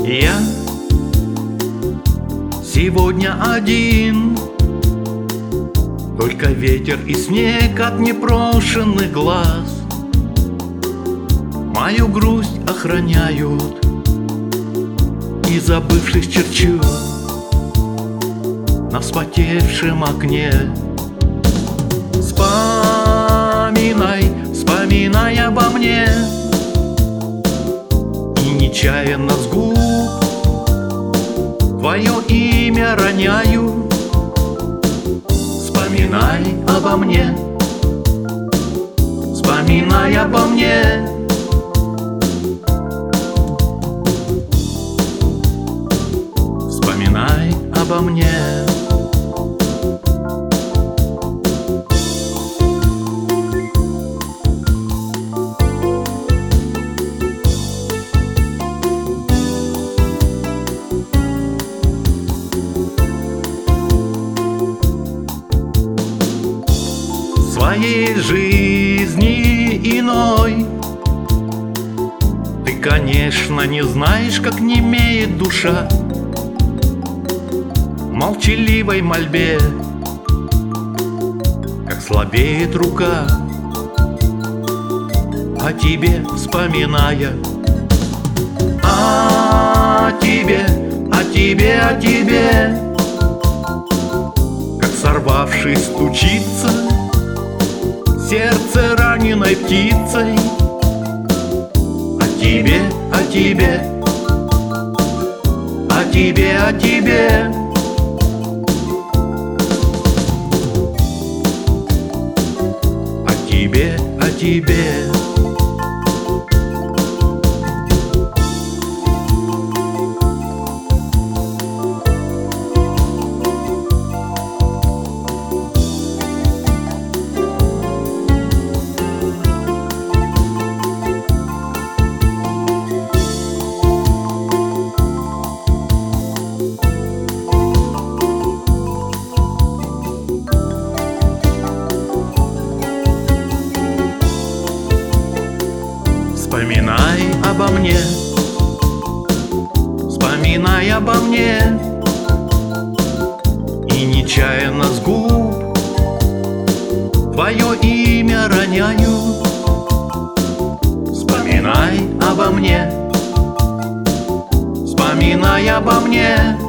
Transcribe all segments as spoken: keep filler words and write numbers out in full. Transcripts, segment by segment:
Я сегодня один, только ветер и снег от непрошенных глаз мою грусть охраняют и забывшись черчу на вспотевшем окне. Вспоминай, вспоминай обо мне, и нечаянно с губ твое имя роняю. Вспоминай обо мне, вспоминай обо мне. Вспоминай обо мне. В своей жизни иной ты, конечно, не знаешь, как немеет душа в молчаливой мольбе, как слабеет рука, о тебе вспоминая. О тебе, о тебе, о тебе, как сорвавшись стучится сердце раненой птицей. О тебе, о тебе, о тебе, о тебе. О тебе, о тебе. Вспоминай обо мне, вспоминай обо мне, и нечаянно с губ твое имя роняю. Вспоминай обо мне, вспоминай обо мне.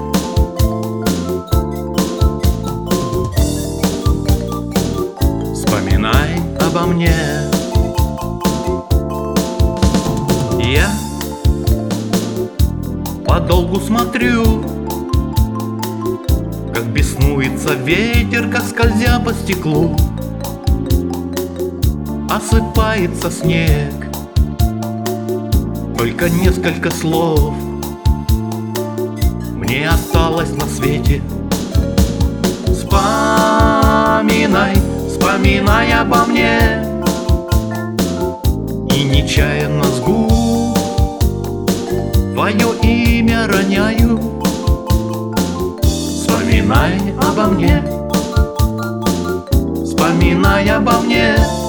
Вспоминай обо мне. Я подолгу смотрю, как беснуется ветер, как скользя по стеклу осыпается снег. Только несколько слов мне осталось на свете. Вспоминай, вспоминай обо мне, и нечаянно с губ твое имя роняю. Вспоминай обо мне, вспоминай обо мне.